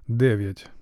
9.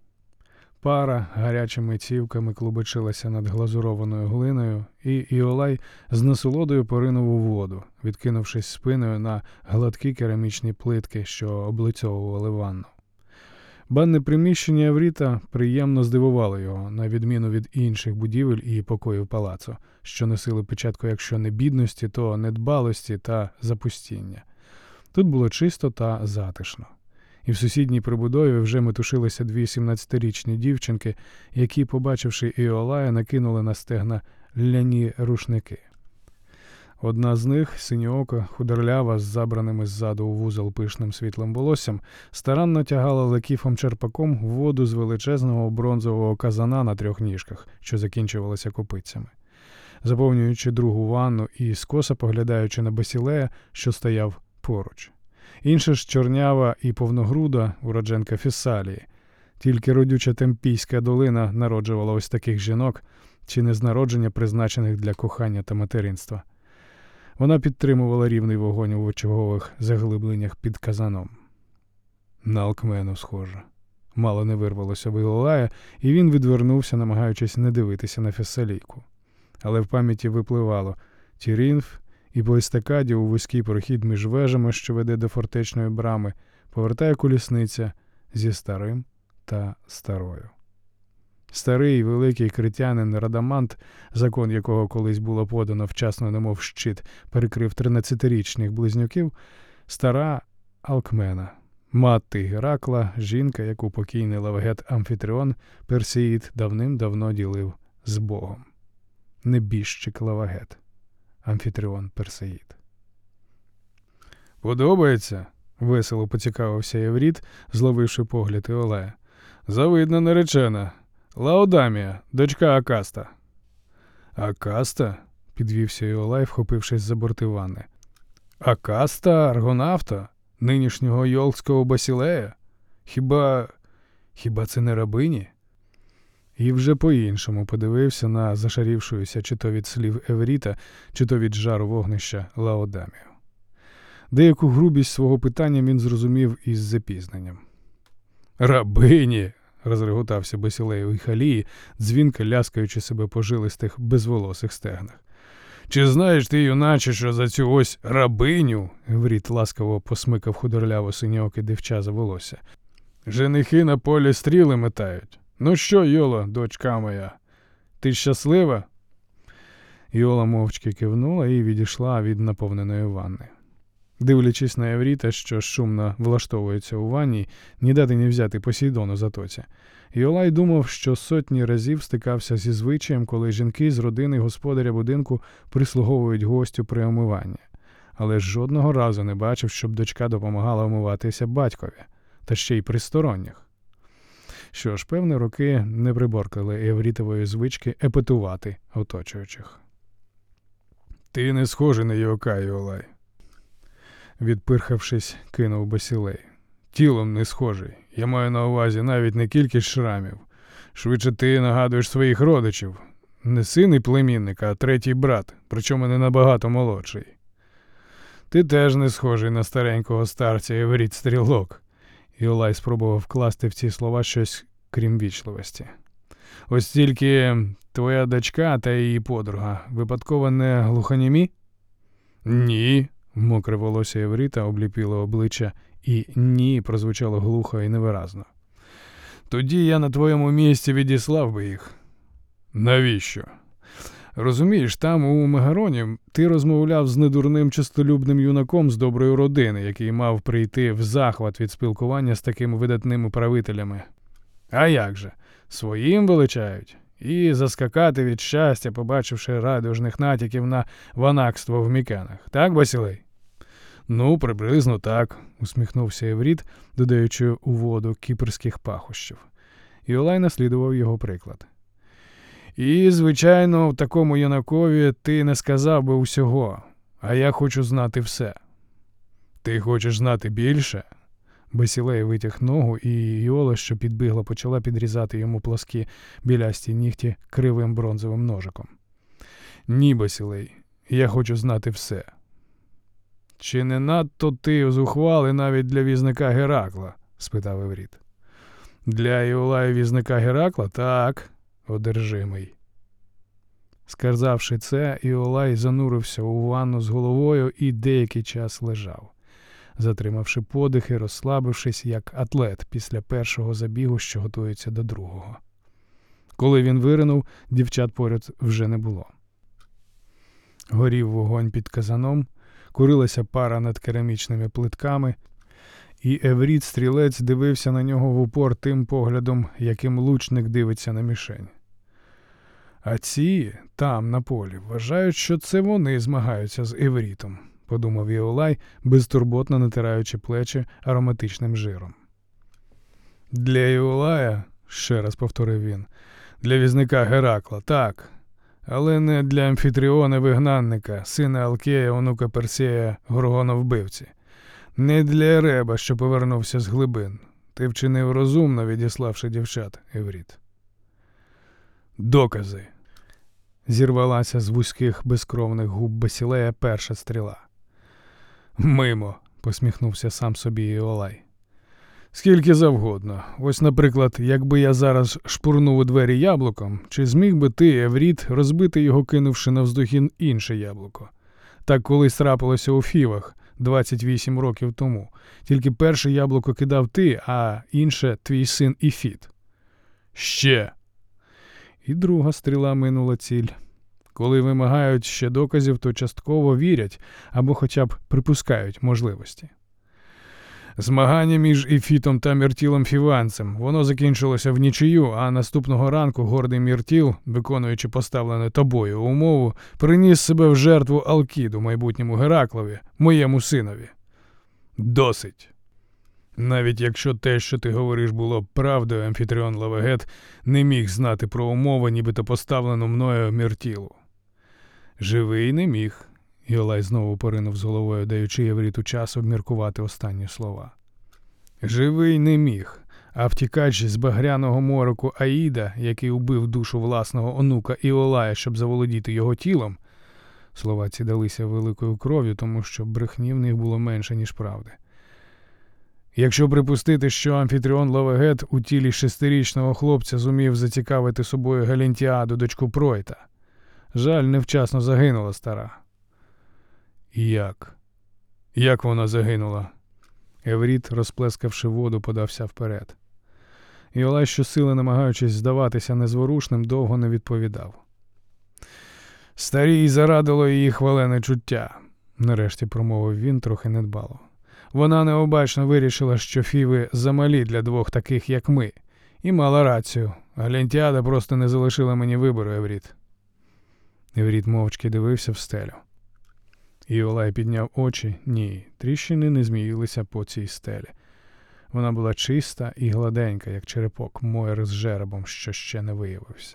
Пара гарячими цівками клубочилася над глазурованою глиною, і Іолай з насолодою поринув у воду, відкинувшись спиною на гладкі керамічні плитки, що облицьовували ванну. Банне приміщення Евріта приємно здивувало його, на відміну від інших будівель і покоїв палацу, що носили печатку якщо не бідності, то недбалості та запустіння. Тут було чисто та затишно. І в сусідній прибудові вже метушилися 2 17-річні дівчинки, які, побачивши Іолая, накинули на стегна ляні рушники. Одна з них, синьоока, худорлява, з забраними ззаду у вузол пишним світлим волоссям, старанно тягала лекіфом черпаком воду з величезного бронзового казана на 3 ніжках, що закінчувалися копитцями. Заповнюючи другу ванну і скоса поглядаючи на Басілея, що стояв поруч. Інша ж чорнява і повногруда уродженка Фессалії. Тільки родюча Темпійська долина народжувала ось таких жінок, чи не з народження призначених для кохання та материнства. Вона підтримувала рівний вогонь у очагових заглибленнях під казаном. На Алкмену схоже. Мало не вирвалося в Іолая, і він відвернувся, намагаючись не дивитися на Фессалійку. Але в пам'яті випливало Тірінф, і по естакаді у вузький прохід між вежами, що веде до фортечної брами, повертає колісниця зі старим та старою. Старий великий критянин Радамант, закон якого колись було подано вчасно немов щит, перекрив 13-річних близнюків, стара Алкмена, мати Геракла, жінка, яку покійний лавгет Амфітріон Персеїд давним-давно ділив з Богом. Небіжчик лавгет. Амфітріон Персеїд. «Подобається?» — весело поцікавився Евріт, зловивши погляд Іолая. «Завидна наречена. Лаодамія, дочка Акаста». «Акаста?» — підвівся Іолай, вхопившись за борти ванни. «Акаста Аргонавта? Нинішнього йолкського Басілея? Хіба це не рабині?» І вже по-іншому подивився на зашарівшуюся чи то від слів Евріта, чи то від жару вогнища Лаодамію. Деяку грубість свого питання він зрозумів із запізненням. «Рабині!» — розреготався Басілей у Халії, дзвінко ляскаючи себе по жилистих безволосих стегнах. «Чи знаєш ти, юначе, що за цю ось рабиню?» — Евріт ласкаво посмикав худорляво синьооке дівча за волосся. «Женихи на полі стріли метають. Ну що, Йоло, дочка моя, ти щаслива?» Йола мовчки кивнула і відійшла від наповненої ванни. Дивлячись на Евріта, що шумно влаштовується у ванні, ні дати ні взяти Посейдону затоці, Іолай думав, що сотні разів стикався зі звичаєм, коли жінки з родини господаря будинку прислуговують гостю при омиванні. Але жодного разу не бачив, щоб дочка допомагала омиватися батькові, та ще й при сторонніх. Що ж, певні роки не приборкали Еврітової звички епетувати оточуючих. «Ти не схожий на Йока, Іолай», — відпирхавшись, кинув Басілей. «Тілом не схожий. Я маю на увазі навіть не кількість шрамів. Швидше ти нагадуєш своїх родичів. Не син і племінник, а третій брат, причому не набагато молодший. Ти теж не схожий на старенького старця Евріт-стрілок». Іолай спробував вкласти в ці слова щось, крім вічливості. «Ось тільки твоя дочка та її подруга випадково не глухонімі?» «Ні», — мокре волосся Евріта обліпило обличчя, і «ні» прозвучало глухо і невиразно. «Тоді я на твоєму місці відіслав би їх». «Навіщо?» «Розумієш, там у Мегароні ти розмовляв з недурним чистолюбним юнаком з доброї родини, який мав прийти в захват від спілкування з такими видатними правителями. А як же? Своїм величають. І заскакати від щастя, побачивши радужних натяків на ванакство в Мікенах. Так, Басілей?» «Ну, приблизно так», — усміхнувся Евріт, додаючи у воду кіпрських пахощів. Іолай наслідував його приклад. «І, звичайно, в такому юнакові ти не сказав би усього, а я хочу знати все». «Ти хочеш знати більше?» Басілей витяг ногу, і Іола, що підбігла, почала підрізати йому пласкі білясті нігті кривим бронзовим ножиком. «Ні, Басілей, я хочу знати все». «Чи не надто ти зухвалий навіть для візника Геракла?» – спитав Евріт. Для Іолая візника Геракла? Так, одержимий. Сказавши це, Іолай занурився у ванну з головою і деякий час лежав, затримавши подихи, розслабившись, як атлет після першого забігу, що готується до другого. Коли він виринув, дівчат поряд вже не було. Горів вогонь під казаном, курилася пара над керамічними плитками, і Евріт-стрілець дивився на нього в упор тим поглядом, яким лучник дивиться на мішень. А ці, там, на полі, вважають, що це вони змагаються з Еврітом, подумав Іолай, безтурботно натираючи плечі ароматичним жиром. Для Іолая, ще раз повторив він, для візника Геракла, так, але не для Амфітріона-вигнанника, сина Алкея, онука Персея, Горгона-вбивці. Не для Ереба, що повернувся з глибин. Ти вчинив розумно, відіславши дівчат, Евріт. Докази. Зірвалася з вузьких безкровних губ Басілея перша стріла. Мимо, посміхнувся сам собі Іолай. Скільки завгодно. Ось, наприклад, якби я зараз шпурнув у двері яблуком, чи зміг би ти, Евріт, розбити його, кинувши навздогін інше яблуко? Так колись трапилося у Фівах 28 років тому. Тільки перше яблуко кидав ти, а інше твій син Іфіт. Ще. І друга стріла минула ціль. Коли вимагають ще доказів, то частково вірять або хоча б припускають можливості. Змагання між Іфітом та Міртілом Фіванцем. Воно закінчилося в нічию, а наступного ранку гордий Міртіл, виконуючи поставлену тобою умову, приніс себе в жертву Алкіду, майбутньому Гераклові, моєму синові. Досить. Навіть якщо те, що ти говориш, було правдою, Амфітріон Лавегет не міг знати про умови, нібито поставлену мною Міртілу. Живий не міг. Іолай знову поринув з головою, даючи Евріту час обміркувати останні слова. Живий не міг, а втікач з багряного мороку Аїда, який убив душу власного онука Іолая, щоб заволодіти його тілом, слова ці далися великою кров'ю, тому що брехні в них було менше, ніж правди. Якщо припустити, що Амфітріон Лавегет у тілі 6-річного хлопця зумів зацікавити собою Галінтіаду, дочку Пройта. Жаль, невчасно загинула стара. Як? Як вона загинула? Евріт, розплескавши воду, подався вперед. Іолай, щосили намагаючись здаватися незворушним, довго не відповідав. Старій зарадило її хвалене чуття, нарешті промовив він трохи недбало. Вона необачно вирішила, що Фіви замалі для двох таких, як ми, і мала рацію. Галінтіада просто не залишила мені вибору, Евріт. Евріт мовчки дивився в стелю. Іолай підняв очі. Ні, тріщини не зміїлися по цій стелі. Вона була чиста і гладенька, як черепок Мойри з жеребом, що ще не виявився.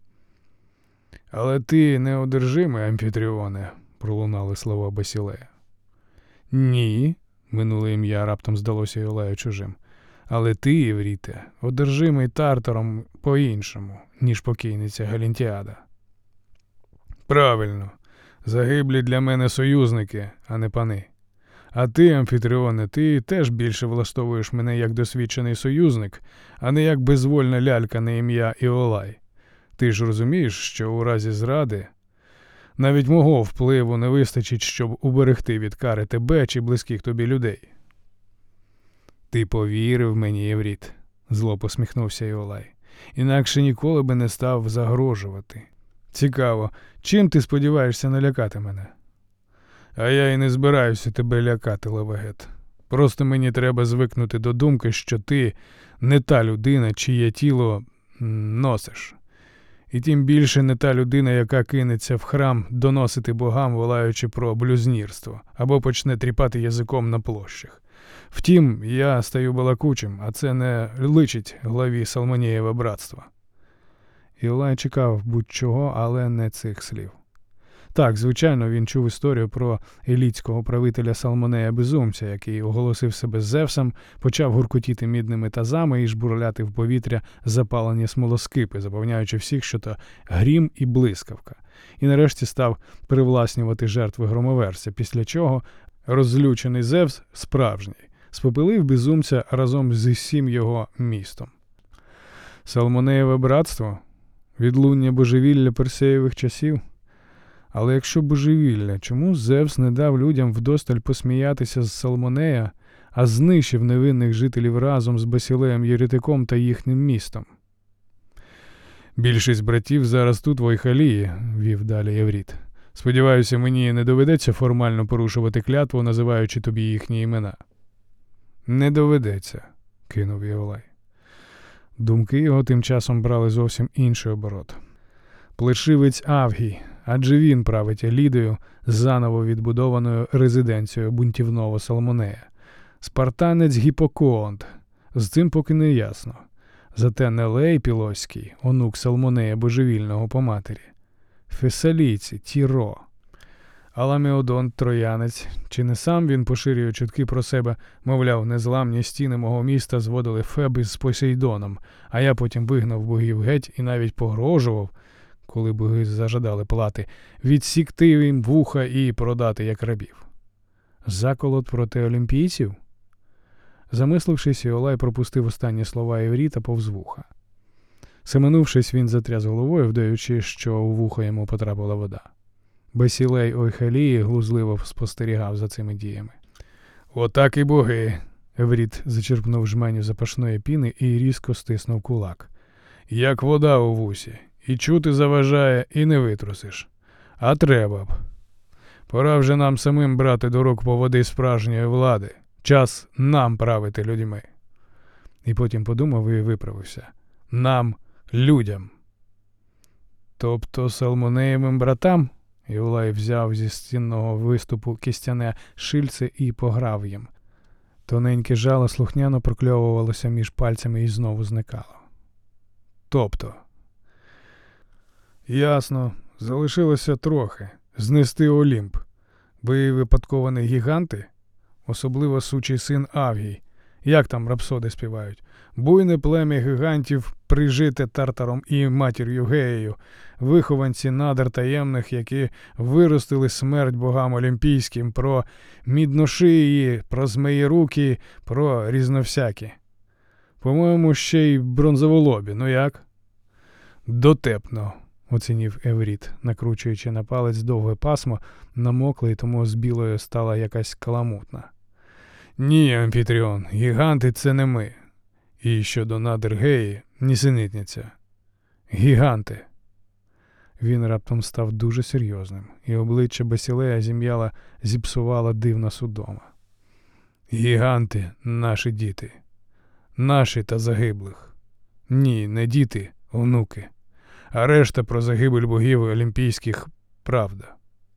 «Але ти неодержимий, Амфітріоне», – пролунали слова Басілея. «Ні», – минуле ім'я раптом здалося Іолаю чужим. «Але ти, Евріте, одержимий Тартаром по-іншому, ніж покійниця Галінтіада». «Правильно. Загиблі для мене союзники, а не пани. А ти, Амфітріоне, ти теж більше влаштовуєш мене як досвідчений союзник, а не як безвольна лялька на ім'я Іолай. Ти ж розумієш, що у разі зради навіть мого впливу не вистачить, щоб уберегти від кари тебе чи близьких тобі людей». «Ти повірив мені, Евріт», – зло посміхнувся Іолай. «Інакше ніколи би не став загрожувати. Цікаво, чим ти сподіваєшся налякати мене?» «А я і не збираюся тебе лякати, Лавегет. Просто мені треба звикнути до думки, що ти не та людина, чиє тіло носиш. І тим більше не та людина, яка кинеться в храм доносити богам, волаючи про блюзнірство, або почне тріпати язиком на площах. Втім, я стаю балакучим, а це не личить главі Салмонієва братства». Іолай чекав будь-чого, але не цих слів. Так, звичайно, він чув історію про елітського правителя Салмонея Безумця, який оголосив себе Зевсом, почав гуркотіти мідними тазами і жбурляти в повітря запалені смолоскипи, запевняючи всіх, що то грім і блискавка. І нарешті став привласнювати жертви громоверця, після чого розлючений Зевс, справжній, спопилив Безумця разом з усім його містом. Салмонеєве братство? Відлуння божевілля Персеєвих часів? Але якщо божевілля, чому Зевс не дав людям вдосталь посміятися з Салмонея, а знищив невинних жителів разом з Басілеєм Єретиком та їхнім містом? Більшість братів зараз тут, в Ойхалії, вів далі Євріт. Сподіваюся, мені не доведеться формально порушувати клятву, називаючи тобі їхні імена. Не доведеться, кинув Іолай. Думки його тим часом брали зовсім інший оборот. Плешивець Авгій, адже він править Елідою, заново відбудованою резиденцією бунтівного Салмонея. Спартанець Гіпокоонт, з цим поки не ясно. Зате Нелей Пілоський, онук Салмонея божевільного по матері. Фесалійці, Тіро. Аламеодонт Троянець, чи не сам він поширює чутки про себе, мовляв, незламні стіни мого міста зводили Феби з Посейдоном, а я потім вигнав богів геть і навіть погрожував, коли боги зажадали плати, відсікти їм вуха і продати як рабів. Заколот проти олімпійців? Замислившись, Іолай пропустив останні слова Євріта повз вуха. Семенувшись, він затряс головою, вдаючи, що у вухо йому потрапила вода. Басілей Ойхалії глузливо спостерігав за цими діями. «Отак і боги!» Евріт зачерпнув жменю запашної піни і різко стиснув кулак. «Як вода у вусі. І чути заважає, і не витрусиш. А треба б. Пора вже нам самим брати до рук поводи справжньої влади. Час нам правити людьми». І потім подумав і виправився. «Нам, людям». «Тобто Салмонеєвим братам?» Іолай взяв зі стінного виступу кістяне шильце і пограв їм. Тоненьке жало слухняно прокльовувалося між пальцями і знову зникало. «Тобто?» «Ясно. Залишилося трохи. Знести Олімп. Ви випадково гіганти? Особливо сучий син Авгій. Як там рапсоди співають? Буйне плем'я гігантів, прижите Тартаром і матір'ю Геєю, вихованці надр таємних, які виростили смерть богам олімпійським, про мідношиї, про змеєруки, про різновсякі. По-моєму, ще й бронзоволобі, ну як?» «Дотепно», оцінив Евріт, накручуючи на палець довге пасмо, намокле, і тому з білою стала якась каламутна. «Ні, Амфітріон, гіганти – це не ми. І щодо надр Геї – нісенітниця. Гіганти». Він раптом став дуже серйозним, і обличчя Басілея зіпсувала дивна судома. «Гіганти – наші діти. Наші та загиблих. Ні, не діти, онуки. А решта про загибель богів олімпійських – правда».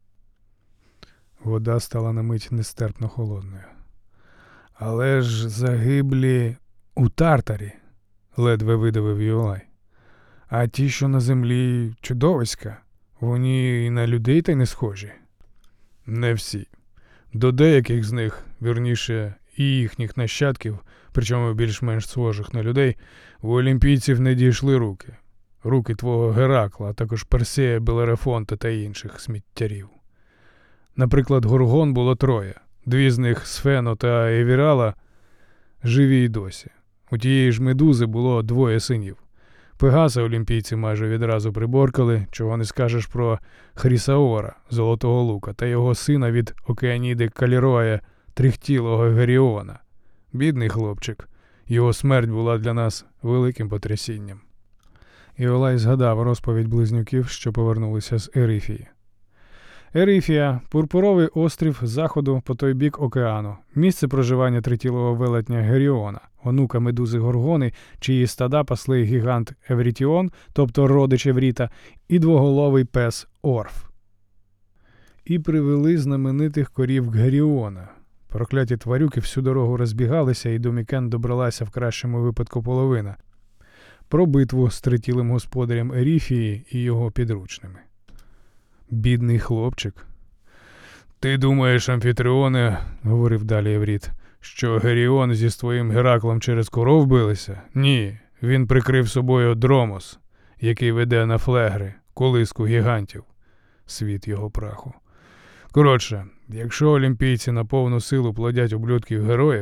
Вода стала на мить нестерпно холодною. «Але ж загиблі у Тартарі», – ледве видавив Іолай. «А ті, що на землі чудовиська, вони і на людей та й не схожі». «Не всі. До деяких з них, вірніше, і їхніх нащадків, причому більш-менш схожих на людей, у олімпійців не дійшли руки. Руки твого Геракла, а також Персея, Белерафонта та інших сміттярів. Наприклад, Горгон було 3. 2 з них, Сфено та Евірала, живі й досі. У тієї ж Медузи було 2 синів. Пегаса олімпійці майже відразу приборкали, чого не скажеш про Хрісаора, Золотого Лука, та його сина від Океаніди Каліроя, трихтілого Геріона. Бідний хлопчик. Його смерть була для нас великим потрясінням». Іолай згадав розповідь близнюків, що повернулися з Ерифії. Ерифія – пурпуровий острів заходу по той бік океану, місце проживання тритілого велетня Геріона, онука Медузи Горгони, чиї стада пасли гігант Еврітіон, тобто родич Евріта, і двоголовий пес Орф. І привели знаменитих корів Геріона. Прокляті тварюки всю дорогу розбігалися, і до Мікен добралася в кращому випадку половина. Про битву з тритілим господарем Ерифії і його підручними. «Бідний хлопчик». «Ти думаєш, Амфітріоне, – говорив далі Евріт, – що Геріон зі своїм Гераклом через коров билися? Ні, він прикрив собою Дромос, який веде на Флегри, колиску гігантів. Світ його праху. Коротше, якщо олімпійці на повну силу плодять ублюдків героїв,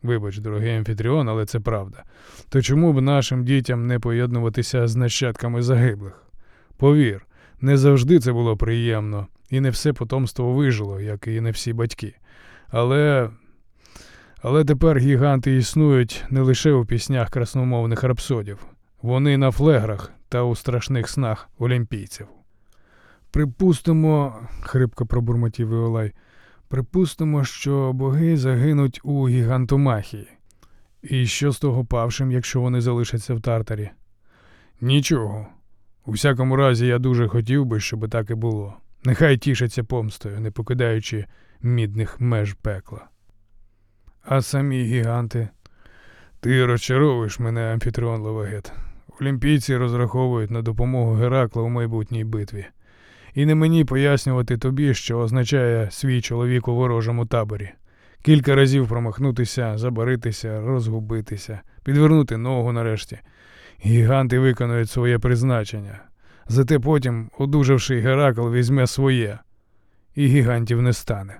Вибач, дорогий Амфітріон, але це правда. То чому б нашим дітям не поєднуватися з нащадками загиблих? Повір, не завжди це було приємно, і не все потомство вижило, як і не всі батьки. Але тепер гіганти існують не лише у піснях красномовних рапсодів. Вони на флеграх та у страшних снах олімпійців. Припустимо, хрипко пробурмотів Іолай, припустимо, що боги загинуть у гігантомахії. І що з того павшим, якщо вони залишаться в Тартарі? Нічого. У всякому разі, я дуже хотів би, щоб так і було. Нехай тішаться помстою, не покидаючи мідних меж пекла. А самі гіганти? Ти розчаровуєш мене, Амфітріон Левагет. Олімпійці розраховують на допомогу Геракла у майбутній битві. І не мені пояснювати тобі, що означає свій чоловік у ворожому таборі. Кілька разів промахнутися, забаритися, розгубитися, підвернути ногу нарешті. Гіганти виконують своє призначення. Зате потім, одужавший Геракл, візьме своє. І гігантів не стане.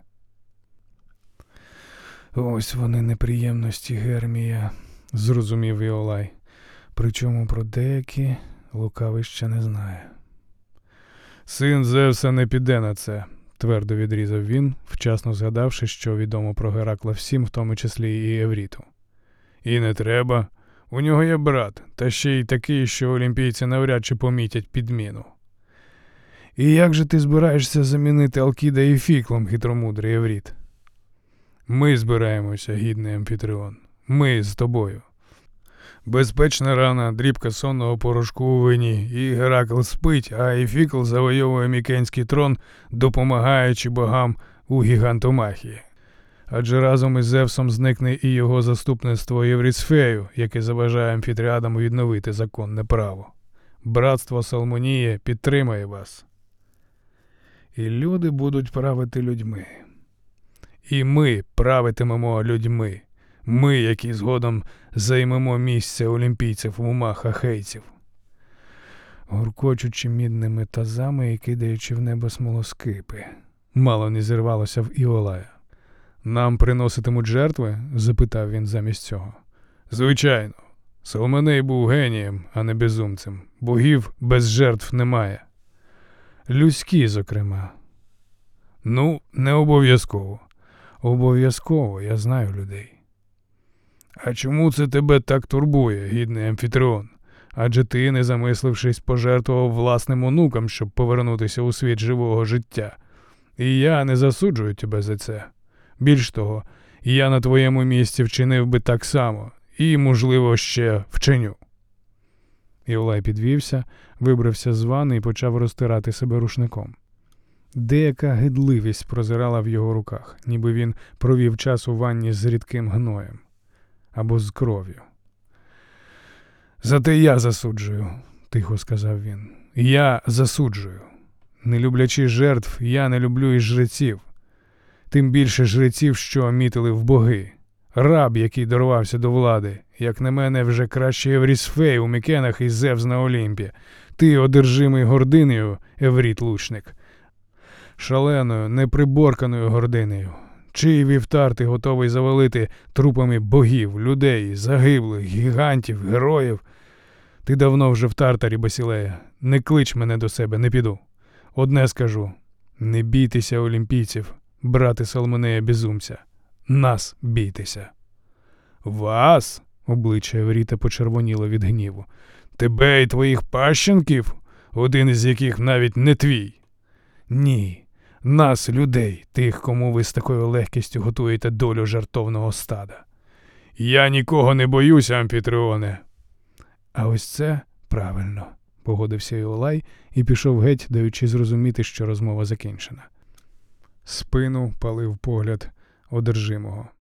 Ось вони неприємності, Гермія, зрозумів Іолай. Причому про деякі лукавий ще не знає. Син Зевса не піде на це, твердо відрізав він, вчасно згадавши, що відомо про Геракла всім, в тому числі і Евріту. І не треба. У нього є брат, та ще й такий, що олімпійці навряд чи помітять підміну. І як же ти збираєшся замінити Алкіда і Фіклом, хитромудрий Евріт? Ми збираємося, гідний Амфітріон. Ми з тобою. Безпечна рана, дрібка сонного порошку у вині, і Геракл спить, а Ефікл завойовує Мікенський трон, допомагаючи богам у гігантомахії. Адже разом із Зевсом зникне і його заступництво Єврісфею, яке заважає амфітріадам відновити законне право. Братство Салмонії підтримає вас. І люди будуть правити людьми. І ми правитимемо людьми. Ми, які згодом займемо місце олімпійців в умах ахейців. Гуркочучи мідними тазами і кидаючи в небо смолоскипи. Мало не зірвалося в Іолая. Нам приноситимуть жертви? Запитав він замість цього. Звичайно. Салмоней був генієм, а не безумцем. Богів без жертв немає. Людські, зокрема. Ну, не обов'язково. Обов'язково, я знаю людей. А чому це тебе так турбує, гідний Амфітріон? Адже ти, не замислившись, пожертвував власним онукам, щоб повернутися у світ живого життя. І я не засуджую тебе за це. Більш того, я на твоєму місці вчинив би так само. І, можливо, ще вчиню. Іолай підвівся, вибрався з ванни і почав розтирати себе рушником. Деяка гидливість прозирала в його руках, ніби він провів час у ванні з рідким гноєм. Або з кров'ю. «Зате я засуджую», – тихо сказав він. «Я засуджую. Не люблячи жертв, я не люблю і жреців. Тим більше жреців, що мітили в боги. Раб, який дорвався до влади. Як на мене, вже краще Еврісфей у Мікенах і Зевс на Олімпі. Ти, одержимий гординею, Евріт-лучник. Шаленою, неприборканою гординею. Чий вівтар ти готовий завалити трупами богів, людей, загиблих, гігантів, героїв? Ти давно вже в Тартарі, Басілея. Не клич мене до себе, не піду. Одне скажу. Не бійтеся олімпійців, брати Салмонея безумця. Нас бійтеся». «Вас?» – обличчя Евріта почервоніло від гніву. «Тебе і твоїх пащенків, один із яких навіть не твій?» «Ні. Нас, людей, тих, кому ви з такою легкістю готуєте долю жартовного стада». «Я нікого не боюся, Амфітріоне». «А ось це правильно», – погодився Іолай і пішов геть, даючи зрозуміти, що розмова закінчена. Спину палив погляд одержимого.